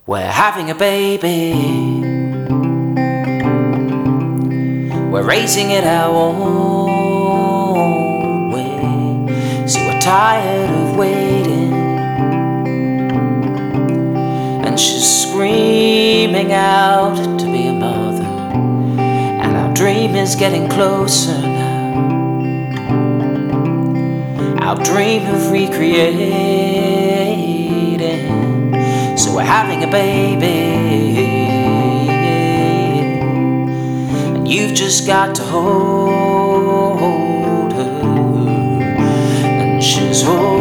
We're having a baby. We're raising it our own way. See, we're tired of waiting, and she's screaming out to be a mother, and our dream is getting closer now. Our dream of recreating. So we're having a baby, and you've just got to hold her, and she's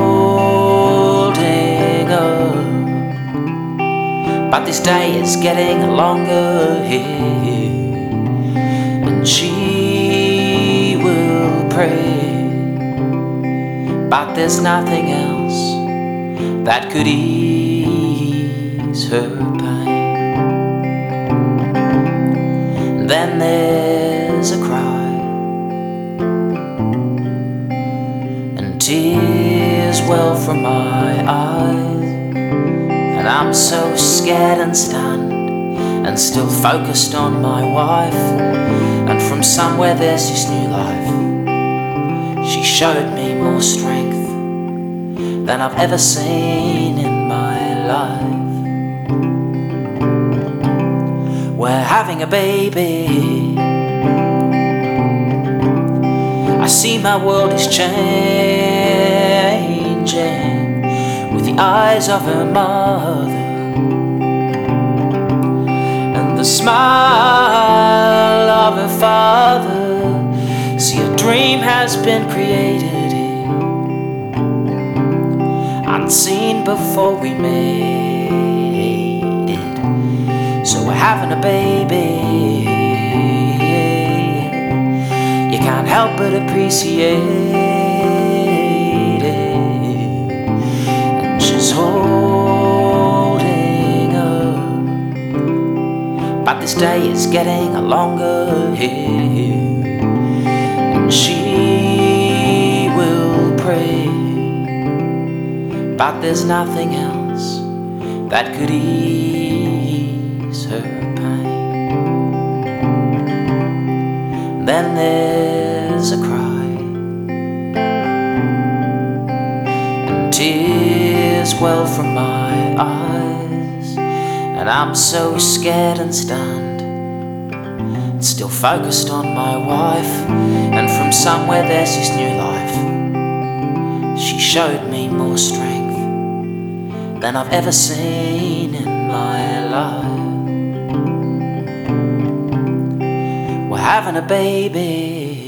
holding up. But this day is getting longer here, and she will pray, but there's nothing else that could ease her pain. And then there's a cry, and tears well from my eyes, and I'm so scared and stunned, and still focused on my wife. And from somewhere there's this new life. She showed me more strength than I've ever seen in my life. We're having a baby. I see my world is changing with the eyes of her mother, and the smile of her father. See, a dream has been created here, unseen before we made it. So we're having a baby. You can't help but appreciate it, and she's holding up. But this day is getting longer here, and she will pray, but there's nothing else that could ease her pain. Then there's a cry, and tears well from my eyes, and I'm so scared and stunned, still focused on my wife. And from somewhere there's this new life. She showed me more strength than I've ever seen in my life. We're having a baby.